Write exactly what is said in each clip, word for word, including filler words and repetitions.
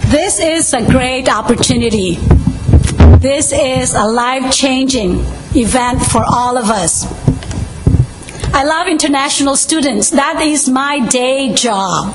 This is a great opportunity. This is a life-changing event for all of us. I love international students. That is my day job.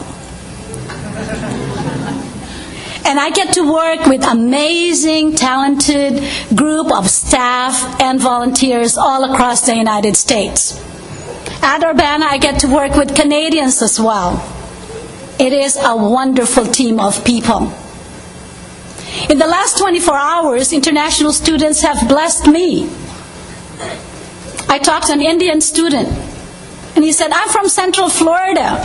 And I get to work with amazing, talented group of staff and volunteers all across the United States. At Urbana, I get to work with Canadians as well. It is a wonderful team of people. In the last twenty-four hours, international students have blessed me. I talked to an Indian student, and he said, I'm from Central Florida,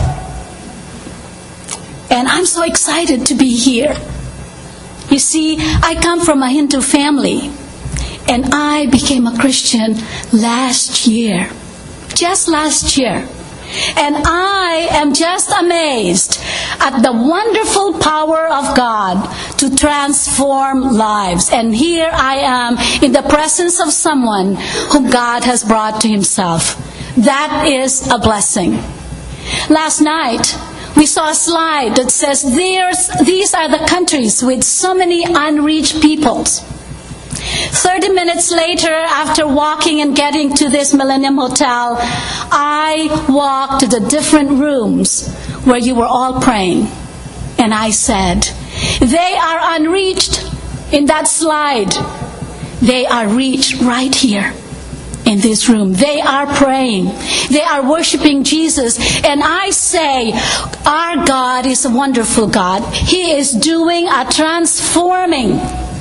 and I'm so excited to be here. You see, I come from a Hindu family, and I became a Christian last year, just last year. And I am just amazed at the wonderful power of God to transform lives. And here I am in the presence of someone whom God has brought to himself. That is a blessing. Last night, we saw a slide that says, There's, these are the countries with so many unreached peoples. Thirty minutes later, after walking and getting to this Millennium Hotel, I walked to the different rooms where you were all praying. And I said, they are unreached in that slide. They are reached right here in this room. They are praying. They are worshiping Jesus. And I say, our God is a wonderful God. He is doing a transforming,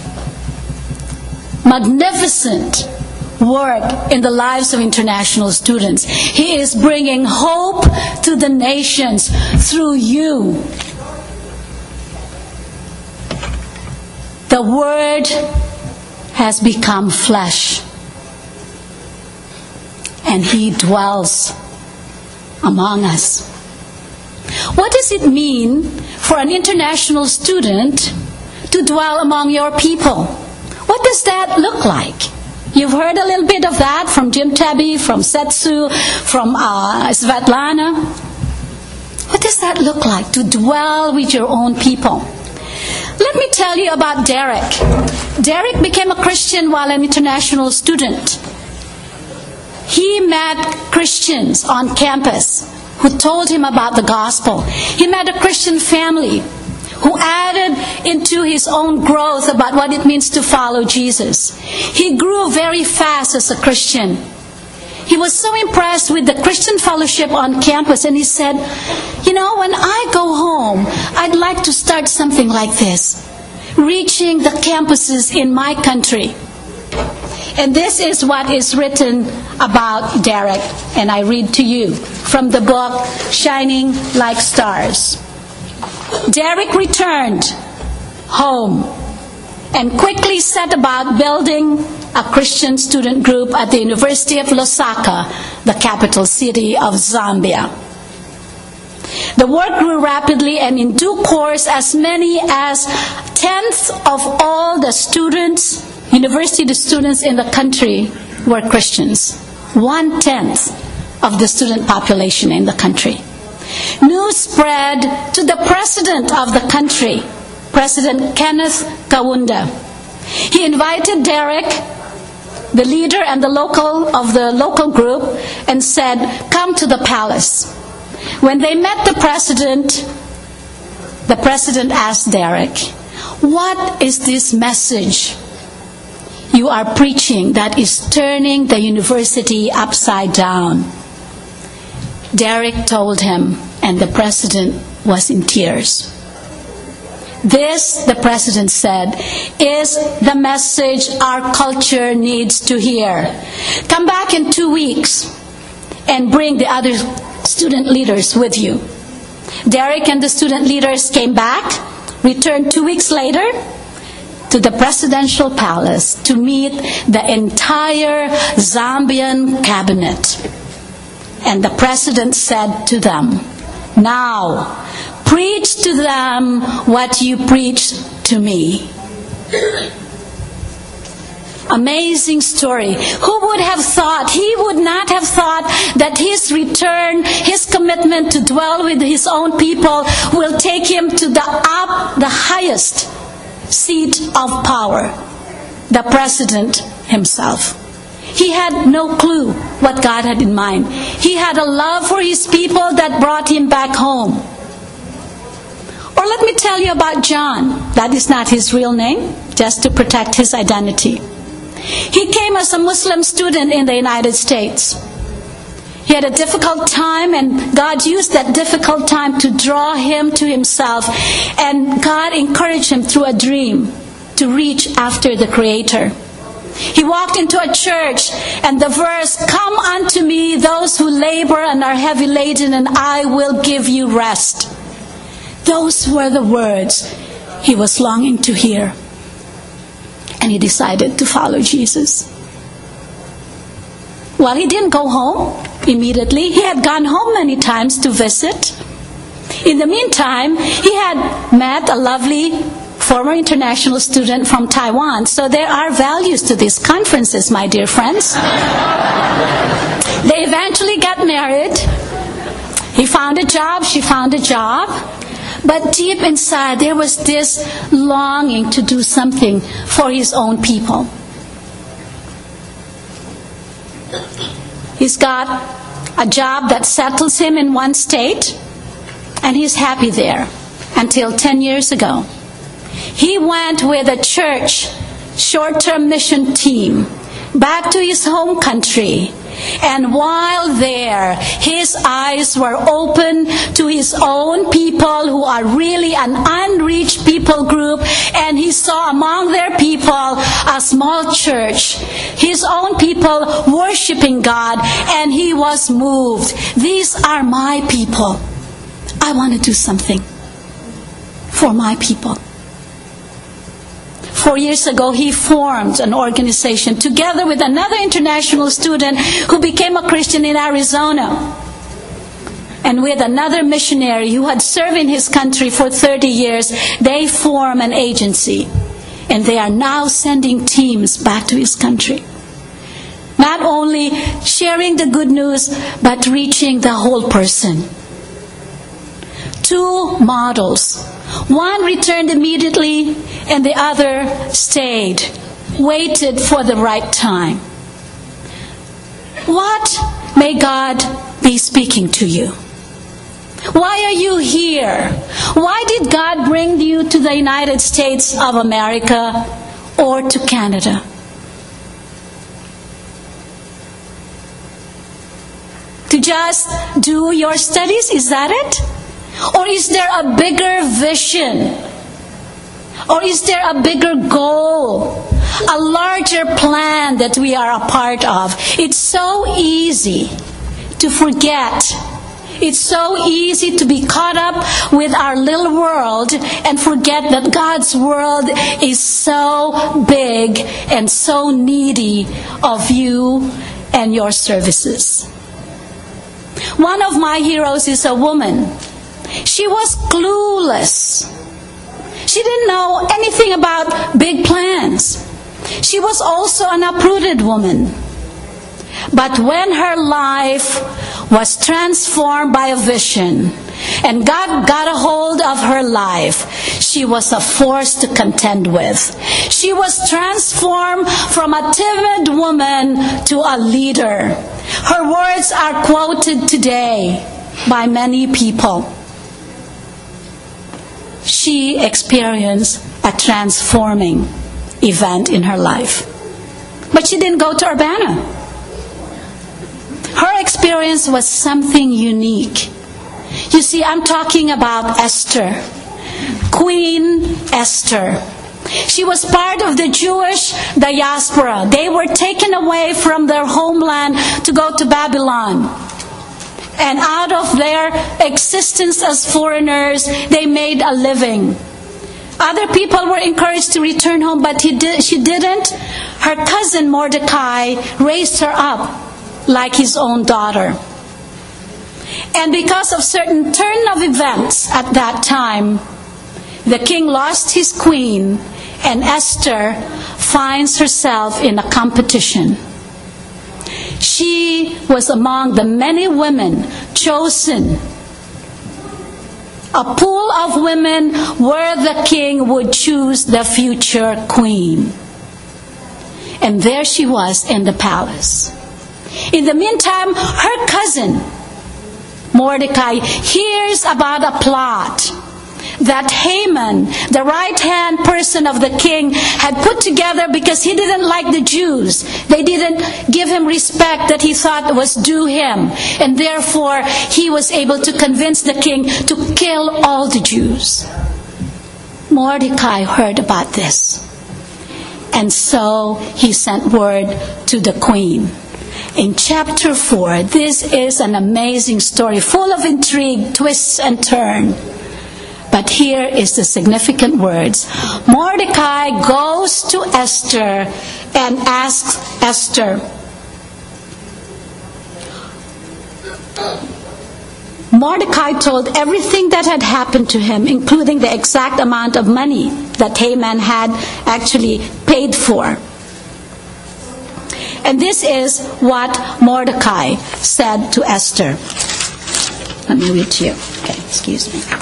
magnificent work in the lives of international students. He is bringing hope to the nations through you. The Word has become flesh, and He dwells among us. What does it mean for an international student to dwell among your people? What does that look like? You've heard a little bit of that from Jim Tabby, from Setsu, from uh, Svetlana. What does that look like, to dwell with your own people? Let me tell you about Derek. Derek became a Christian while an international student. He met Christians on campus who told him about the gospel. He met a Christian family who added into his own growth about what it means to follow Jesus. He grew very fast as a Christian. He was so impressed with the Christian fellowship on campus, and he said, you know, when I go home, I'd like to start something like this, reaching the campuses in my country. And this is what is written about Derek, and I read to you from the book, Shining Like Stars. Derek returned home and quickly set about building a Christian student group at the University of Lusaka, the capital city of Zambia. The work grew rapidly, and in due course, as many as tenths of all the students, university students in the country were Christians. One-tenth of the student population in the country. News spread to the president of the country, President Kenneth Kaunda. He invited Derek, the leader and the local of the local group, and said, come to the palace. When they met the president, the president asked Derek, what is this message you are preaching that is turning the university upside down? Derek told him, and the president was in tears. This, the president said, is the message our culture needs to hear. Come back in two weeks and bring the other student leaders with you. Derek and the student leaders came back, returned two weeks later to the presidential palace to meet the entire Zambian cabinet. And the president said to them, now, preach to them what you preached to me. Amazing story. Who would have thought, he would not have thought that his return, his commitment to dwell with his own people will take him to the up, the highest seat of power, the president himself. He had no clue what God had in mind. He had a love for his people that brought him back home. Or let me tell you about John. That is not his real name, just to protect his identity. He came as a Muslim student in the United States. He had a difficult time, and God used that difficult time to draw him to himself. And God encouraged him through a dream to reach after the Creator. He walked into a church, and the verse, "Come unto me, those who labor and are heavy laden, and I will give you rest." Those were the words he was longing to hear. And he decided to follow Jesus. Well, he didn't go home immediately. He had gone home many times to visit. In the meantime, he had met a lovely former international student from Taiwan. So there are values to these conferences, my dear friends. They eventually got married. He found a job, she found a job. But deep inside, there was this longing to do something for his own people. He's got a job that settles him in one state, and he's happy there until ten years ago. He went with a church short-term mission team back to his home country. And while there, his eyes were open to his own people who are really an unreached people group. And he saw among their people a small church, his own people worshiping God, and he was moved. These are my people. I want to do something for my people. Four years ago, he formed an organization together with another international student who became a Christian in Arizona. And with another missionary who had served in his country for thirty years, they form an agency. And they are now sending teams back to his country. Not only sharing the good news, but reaching the whole person. Two models. One returned immediately, and the other stayed, waited for the right time. What may God be speaking to you? Why are you here? Why did God bring you to the United States of America or to Canada? To just do your studies? Is that it? Or is there a bigger vision? Or is there a bigger goal? A larger plan that we are a part of? It's so easy to forget. It's so easy to be caught up with our little world and forget that God's world is so big and so needy of you and your services. One of my heroes is a woman. She was clueless. She didn't know anything about big plans. She was also an uprooted woman. But when her life was transformed by a vision, and God got a hold of her life, she was a force to contend with. She was transformed from a timid woman to a leader. Her words are quoted today by many people. She experienced a transforming event in her life. But she didn't go to Urbana. Her experience was something unique. You see, I'm talking about Esther, Queen Esther. She was part of the Jewish diaspora. They were taken away from their homeland to go to Babylon. And out of their existence as foreigners, they made a living. Other people were encouraged to return home, but he did, she didn't. Her cousin Mordecai raised her up like his own daughter. And because of certain turn of events at that time, the king lost his queen, And Esther finds herself in a competition. She was among the many women chosen, a pool of women where the king would choose the future queen. And there she was in the palace. In the meantime, her cousin, Mordecai, hears about a plot that Haman, the right-hand person of the king, had put together because he didn't like the Jews. They didn't give him respect that he thought was due him. And therefore, he was able to convince the king to kill all the Jews. Mordecai heard about this. And so he sent word to the queen. In chapter four, this is an amazing story, full of intrigue, twists, and turns. But here is the significant words. Mordecai goes to Esther and asks Esther, Mordecai told everything that had happened to him, including the exact amount of money that Haman had actually paid for. And this is what Mordecai said to Esther. Let me read to you. Okay, excuse me.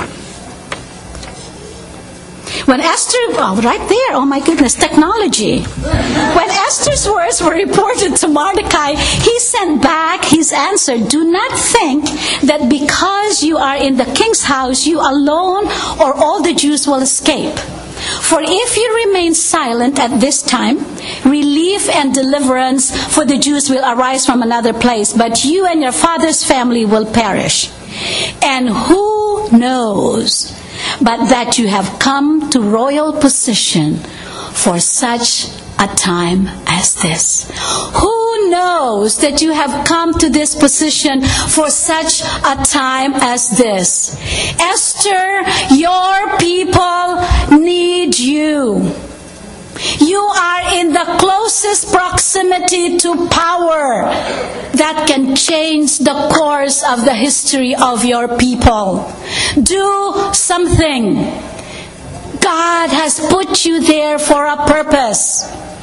When Esther, oh, right there, oh my goodness, technology. When Esther's words were reported to Mordecai, he sent back his answer. Do not think that because you are in the king's house, you alone or all the Jews will escape. For if you remain silent at this time, relief and deliverance for the Jews will arise from another place, but you and your father's family will perish. And who knows but that you have come to royal position for such a time as this? Who knows that you have come to this position for such a time as this? Esther, your people need you. You are in the closest proximity to power that can change the course of the history of your people. Do something. God has put you there for a purpose.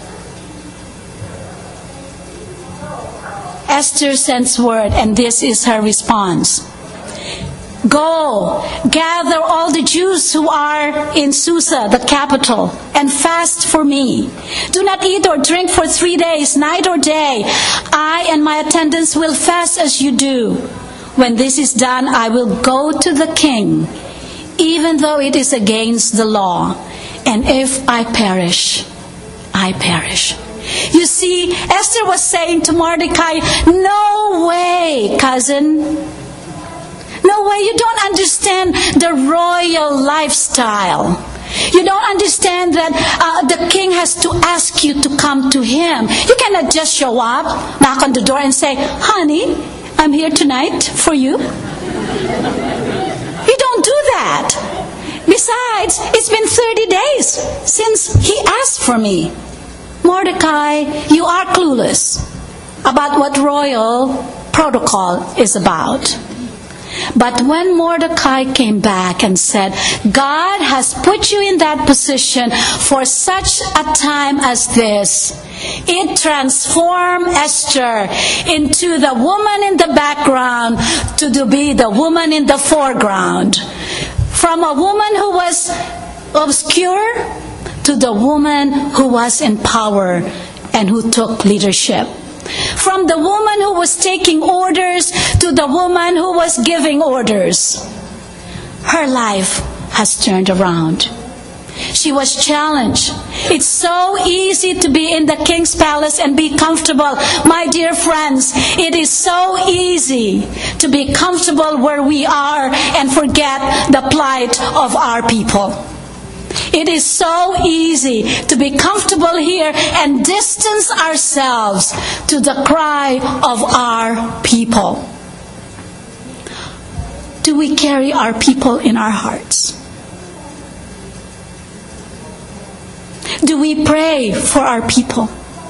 Esther sends word, and this is her response. Go, gather all the Jews who are in Susa, the capital, and fast for me. Do not eat or drink for three days, night or day. I and my attendants will fast as you do. When this is done, I will go to the king, even though it is against the law. And if I perish, I perish. You see, Esther was saying to Mordecai, no way, cousin. No way, you don't understand the royal lifestyle. You don't understand that uh, the king has to ask you to come to him. You cannot just show up, knock on the door and say, honey, I'm here tonight for you. You don't do that. Besides, it's been thirty days since he asked for me. Mordecai, you are clueless about what royal protocol is about. But when Mordecai came back and said, God has put you in that position for such a time as this, it transformed Esther into the woman in the background to be the woman in the foreground. From a woman who was obscure to the woman who was in power and who took leadership. From the woman who was taking orders to the woman who was giving orders. Her life has turned around. She was challenged. It's so easy to be in the king's palace and be comfortable. My dear friends, it is so easy to be comfortable where we are and forget the plight of our people. It is so easy to be comfortable here and distance ourselves to the cry of our people. Do we carry our people in our hearts? Do we pray for our people?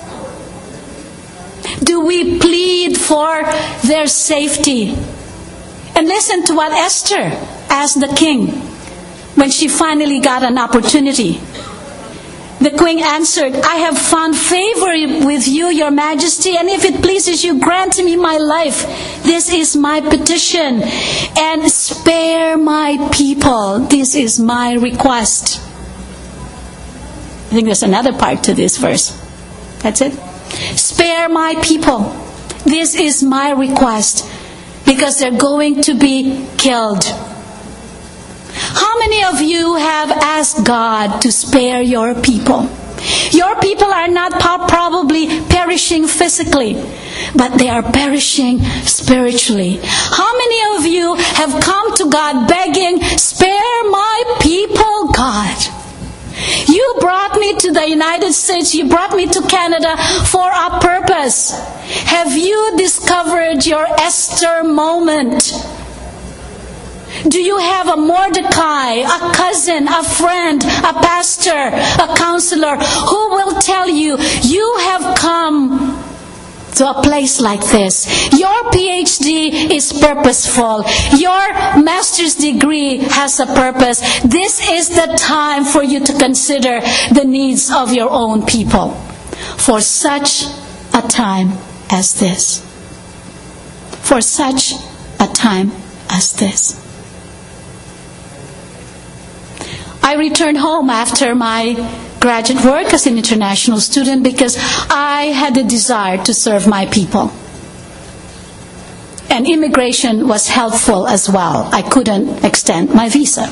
Do we plead for their safety? And listen to what Esther asked the king when she finally got an opportunity. The queen answered, I have found favor with you, your majesty, and if it pleases you, grant me my life. This is my petition, and spare my people. This is my request. I think there's another part to this verse. That's it. Spare my people. This is my request, because they're going to be killed. How many of you have asked God to spare your people? Your people are not probably perishing physically, but they are perishing spiritually. How many of you have come to God begging, spare my people, God? You brought me to the United States, you brought me to Canada for a purpose. Have you discovered your Esther moment? Do you have a Mordecai, a cousin, a friend, a pastor, a counselor who will tell you, you have come to a place like this? Your P H D is purposeful. Your master's degree has a purpose. This is the time for you to consider the needs of your own people. For such a time as this. For such a time as this. I returned home after my graduate work as an international student because I had a desire to serve my people. And immigration was helpful as well. I couldn't extend my visa.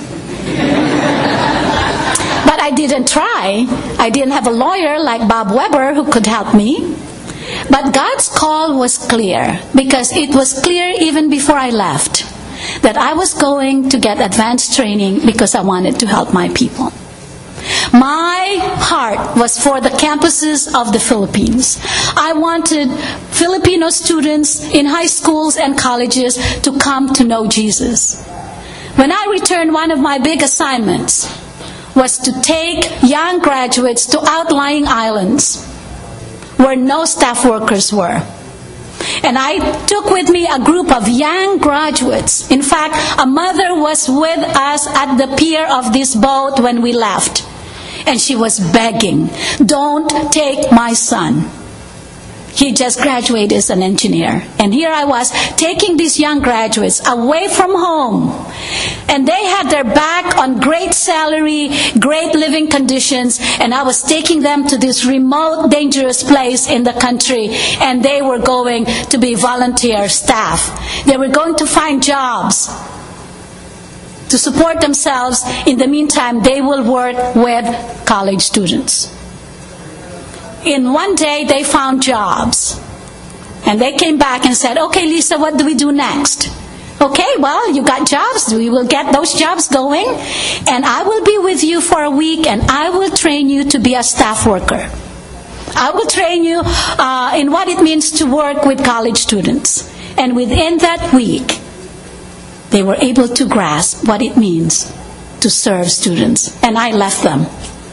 But I didn't try. I didn't have a lawyer like Bob Weber who could help me. But God's call was clear, because it was clear even before I left that I was going to get advanced training because I wanted to help my people. My heart was for the campuses of the Philippines. I wanted Filipino students in high schools and colleges to come to know Jesus. When I returned, one of my big assignments was to take young graduates to outlying islands where no staff workers were. And I took with me a group of young graduates. In fact, a mother was with us at the pier of this boat when we left. And she was begging, don't take my son. He just graduated as an engineer. And here I was taking these young graduates away from home. And they had their back on great salary, great living conditions. And I was taking them to this remote, dangerous place in the country. And they were going to be volunteer staff. They were going to find jobs to support themselves. In the meantime, they will work with college students. In one day, they found jobs. And they came back and said, okay, Lisa, what do we do next? Okay, well, you got jobs. We will get those jobs going. And I will be with you for a week, and I will train you to be a staff worker. I will train you uh, in what it means to work with college students. And within that week, they were able to grasp what it means to serve students. And I left them.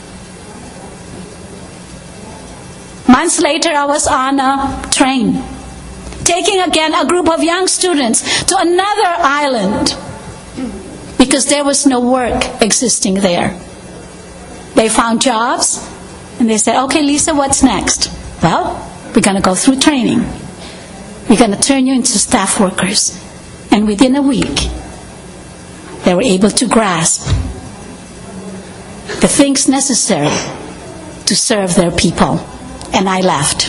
Months later, I was on a train, taking again a group of young students to another island because there was no work existing there. They found jobs, and they said, okay, Lisa, what's next? Well, we're going to go through training. We're going to turn you into staff workers. And within a week, they were able to grasp the things necessary to serve their people. And I left.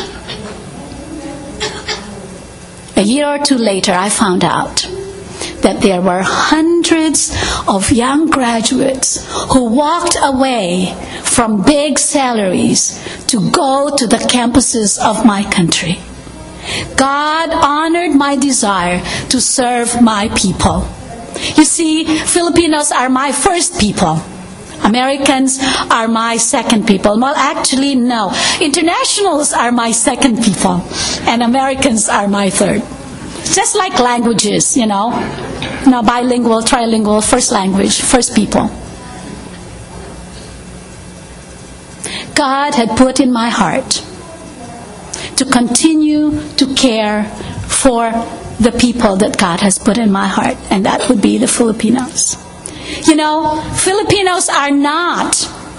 A year or two later, I found out that there were hundreds of young graduates who walked away from big salaries to go to the campuses of my country. God honored my desire to serve my people. You see, Filipinos are my first people. Americans are my second people. Well, actually, no. Internationals are my second people. And Americans are my third. Just like languages, you know. You know, bilingual, trilingual, first language, first people. God had put in my heart to continue to care for the people that God has put in my heart. And that would be the Filipinos. You know, Filipinos are not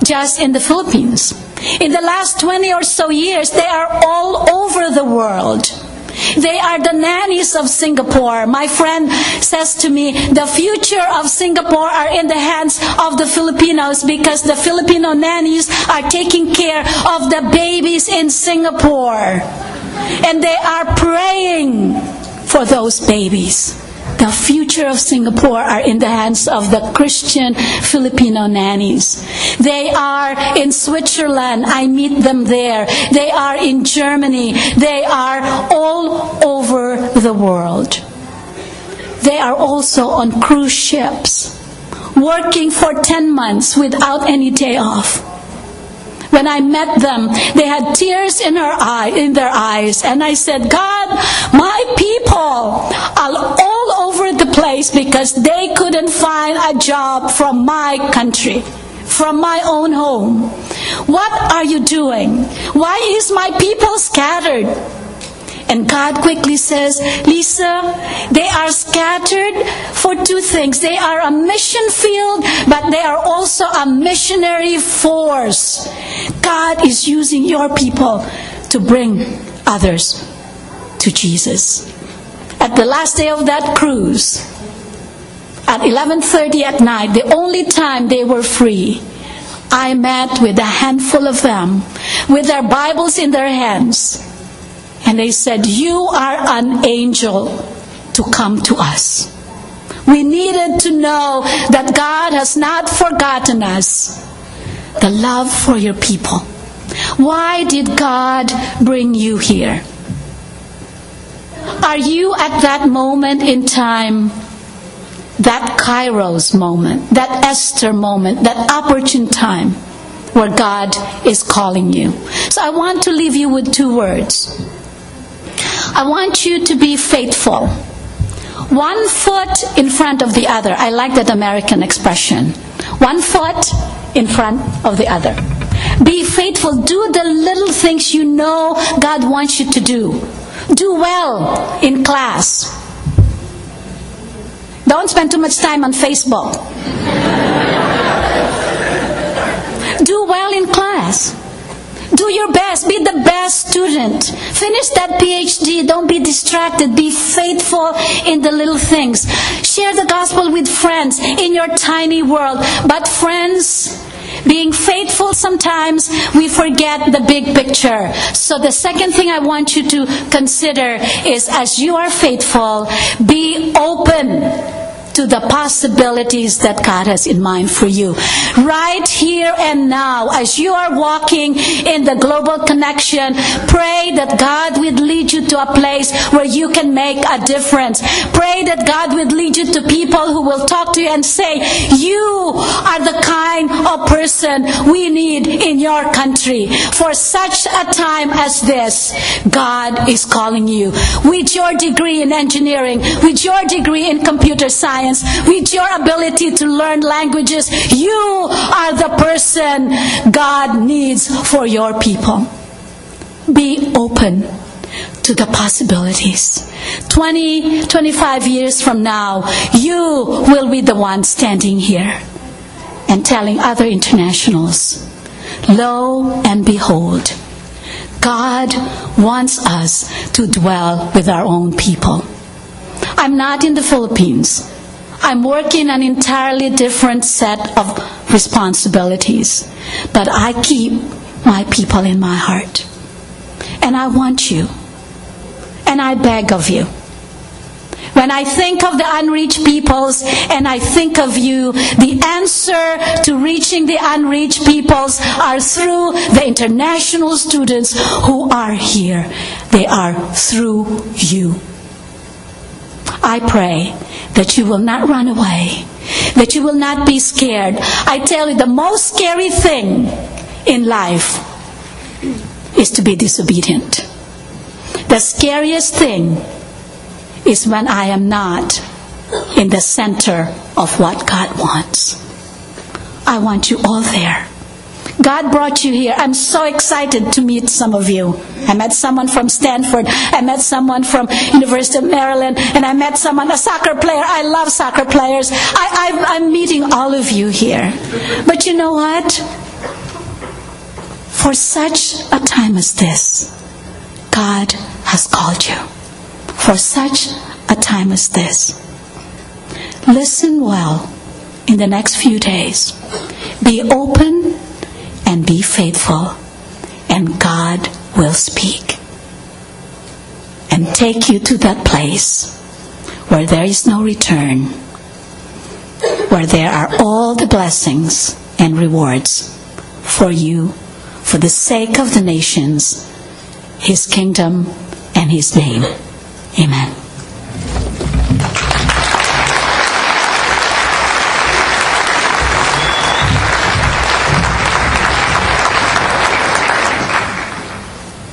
just in the Philippines. In the last twenty or so years, they are all over the world. They are the nannies of Singapore. My friend says to me, the future of Singapore are in the hands of the Filipinos because the Filipino nannies are taking care of the babies in Singapore. And they are praying for those babies. The future of Singapore are in the hands of the Christian Filipino nannies. They are in Switzerland. I meet them there. They are in Germany. They are all over the world. They are also on cruise ships, working for ten months without any day off. When I met them, they had tears in her eye, in their eyes, and I said, God, my people are all over the place because they couldn't find a job from my country, from my own home. What are you doing? Why is my people scattered? And God quickly says, Lisa, they are scattered for two things. They are a mission field, but they are also a missionary force. God is using your people to bring others to Jesus. At the last day of that cruise, at eleven thirty at night, the only time they were free, I met with a handful of them with their Bibles in their hands. And they said, you are an angel to come to us. We needed to know that God has not forgotten us. The love for your people. Why did God bring you here? Are you at that moment in time, that Kairos moment, that Esther moment, that opportune time where God is calling you? So I want to leave you with two words. I want you to be faithful. One foot in front of the other. I like that American expression. One foot in front of the other. Be faithful. Do the little things you know God wants you to do. Do well in class. Don't spend too much time on Facebook. Do well in class. Do your best. Be the best student. Finish that P H D. Don't be distracted. Be faithful in the little things. Share the gospel with friends in your tiny world. But friends, being faithful, sometimes we forget the big picture. So the second thing I want you to consider is, as you are faithful, be open to the possibilities that God has in mind for you. Right here and now, as you are walking in the global connection, pray that God would lead you to a place where you can make a difference. Pray that God would lead you to people who will talk to you and say, you are the kind of person we need in your country. For such a time as this, God is calling you. With your degree in engineering, with your degree in computer science, with your ability to learn languages, you are the person God needs for your people. Be open to the possibilities. twenty, twenty-five years from now, you will be the one standing here and telling other internationals, lo and behold, God wants us to dwell with our own people. I'm not in the Philippines. I'm working an entirely different set of responsibilities. But I keep my people in my heart. And I want you. And I beg of you. When I think of the unreached peoples and I think of you, the answer to reaching the unreached peoples are through the international students who are here. They are through you. I pray that you will not run away, that you will not be scared. I tell you, the most scary thing in life is to be disobedient. The scariest thing is when I am not in the center of what God wants. I want you all there. God brought you here. I'm so excited to meet some of you. I met someone from Stanford. I met someone from University of Maryland. And I met someone, a soccer player. I love soccer players. I, I, I'm meeting all of you here. But you know what? For such a time as this, God has called you. For such a time as this. Listen well in the next few days. Be open and be faithful, and God will speak and take you to that place where there is no return, where there are all the blessings and rewards for you, for the sake of the nations, His kingdom, and His name. Amen.